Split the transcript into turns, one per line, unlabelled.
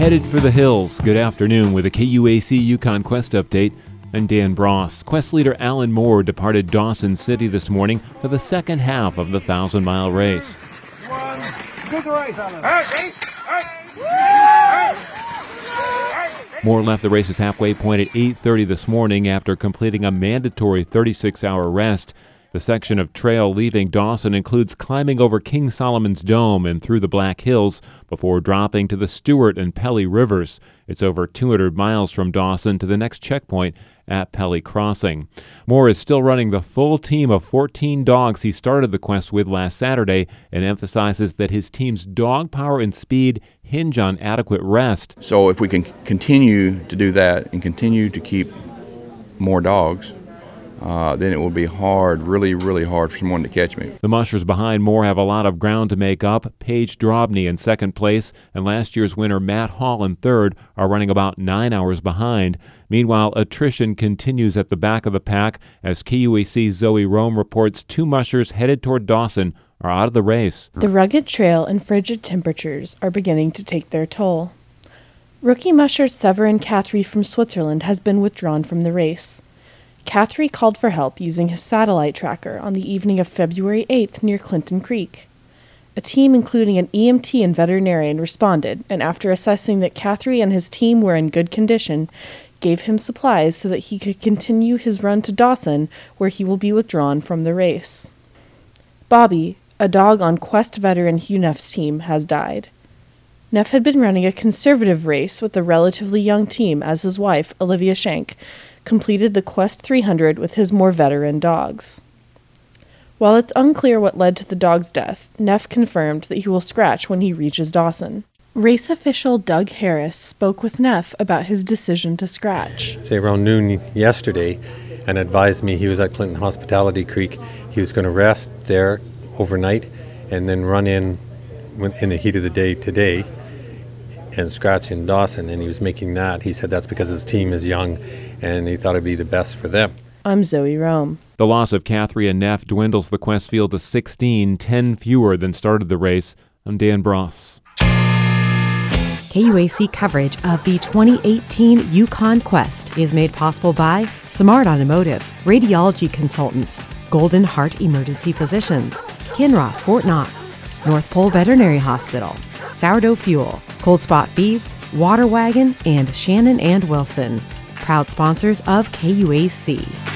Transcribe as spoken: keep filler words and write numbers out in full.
headed for the hills. Good afternoon with a K U A C Yukon Quest update. I'm Dan Bross. Quest leader Alan Moore departed Dawson City this morning for the second half of the thousand-mile race.
One, good race, Alan.
Moore left the race's halfway point at eight thirty this morning after completing a mandatory thirty-six hour rest. The section of trail leaving Dawson includes climbing over King Solomon's Dome and through the Black Hills before dropping to the Stewart and Pelly Rivers. It's over two hundred miles from Dawson to the next checkpoint at Pelly Crossing. Moore is still running the full team of fourteen dogs he started the quest with last Saturday and emphasizes that his team's dog power and speed hinge on adequate rest.
So if we can continue to do that and continue to keep more dogs, Uh, then it will be hard, really, really hard for someone to catch me.
The mushers behind Moore have a lot of ground to make up. Paige Drobny in second place and last year's winner Matt Hall in third are running about nine hours behind. Meanwhile, attrition continues at the back of the pack as K U A C's Zoe Rome reports two mushers headed toward Dawson are out of the race.
The rugged trail and frigid temperatures are beginning to take their toll. Rookie musher Severin Cathry from Switzerland has been withdrawn from the race. Cathry called for help using his satellite tracker on the evening of February eighth near Clinton Creek. A team including an E M T and veterinarian responded, and after assessing that Cathry and his team were in good condition, gave him supplies so that he could continue his run to Dawson, where he will be withdrawn from the race. Bobby, a dog on Quest veteran Hugh Neff's team, has died. Neff had been running a conservative race with a relatively young team as his wife, Olivia Schenk, completed the Quest three hundred with his more veteran dogs. While it's unclear what led to the dog's death, Neff confirmed that he will scratch when he reaches Dawson. Race official Doug Harris spoke with Neff about his decision to scratch.
Say around noon yesterday and advised me he was at Clinton Hospitality Creek. He was going to rest there overnight and then run in in the heat of the day today and scratch in Dawson, and he was making that. He said that's because his team is young and he thought it'd be the best for them.
I'm Zoe Rome.
The loss of Cathry and Neff dwindles the Quest field to sixteen, ten fewer than started the race. I'm Dan Bross.
K U A C coverage of the twenty eighteen Yukon Quest is made possible by Smart Automotive, Radiology Consultants, Golden Heart Emergency Physicians, Kinross Fort Knox, North Pole Veterinary Hospital, Sourdough Fuel, Cold Spot Feeds, Water Wagon, and Shannon and Wilson, proud sponsors of K U A C.